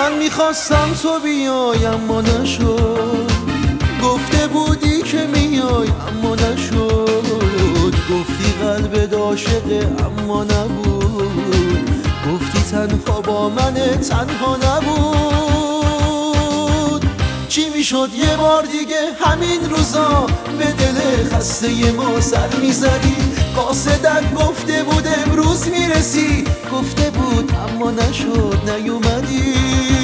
من میخواستم تو بیای اما نشد، گفته بودی که میای اما نشد، گفتی قلب عاشقه اما نبود، گفتی تنها با من تنها نبود. چی میشد یه بار دیگه همین روزا به دل خسته ما سر میزدی؟ قاصدت گفته بود امروز میرسی، گفته بود اما نشد نیومدی.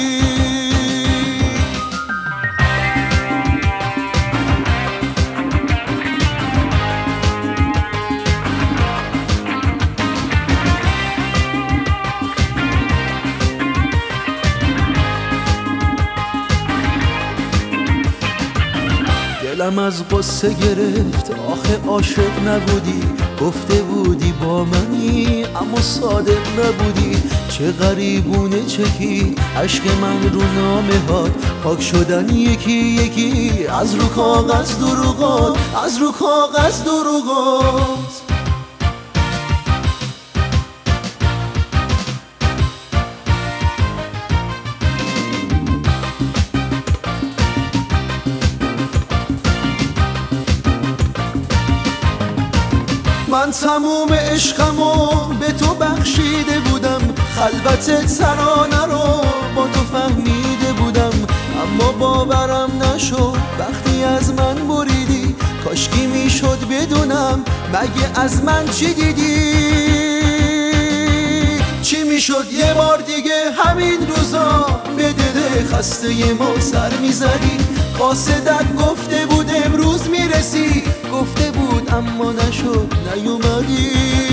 دلم از قصه گرفت آخه عاشق نبودی، گفته بودی با منی اما صادق نبودی. چه غریبونه چکید عشق من رو نامه هات، پاک شدن یکی یکی از رو کاغذ دروغات، از رو کاغذ دروغات. من تموم عشقمو به تو بخشیده بودم، خلوت ترانه رو با تو فهمیده بودم، اما باورم نشد وقتی از من بریدی. کاشکی میشد بدونم مگه از من چی دیدی. چی میشد یه بار دیگه همین روزا به دل خسته ما سر میزدی؟ قاصدت گفته بود امروز میرسی، گفته بود اما نشد نیومدی.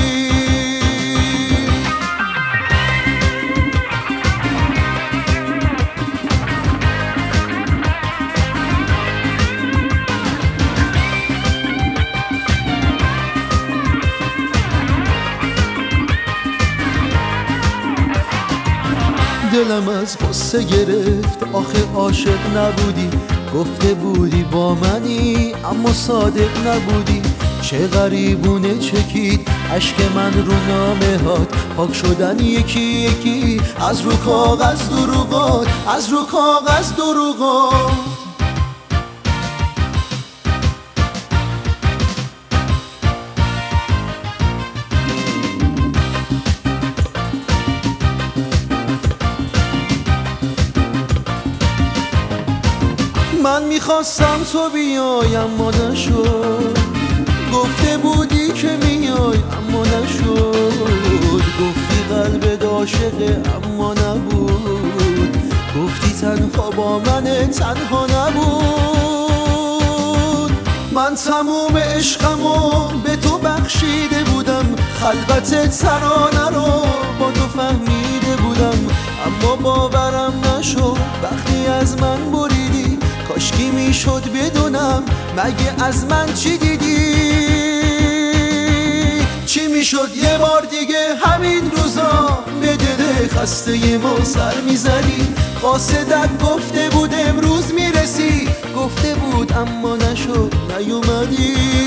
دلم از قصه گرفت آخه عاشق نبودی، گفته بودی با منی اما صادق نبودی. چه غریبونه چکید عشق من رو نامه هات، پاک شدن یکی یکی از رو کاغذ دروغات، از رو کاغذ دروغات. من میخواستم تو بیای اما نشد، گفته بودی که میای اما نشد، گفتی قلب عاشقه اما نبود، گفتی تنها با من تنها نبود. من تموم عشقمو به تو بخشیده بودم، خلوت ترانه رو با تو فهمیده بودم، اما باورم نشد وقتی از من بریدی. کاشکی میشد بدونم مگه از من چی دیدی. چی میشد یه بار دیگه همین روزا به دل خسته ما سر میزدی؟ قاصدت گفته بود امروز میرسی، گفته بود اما نشد نیومدی.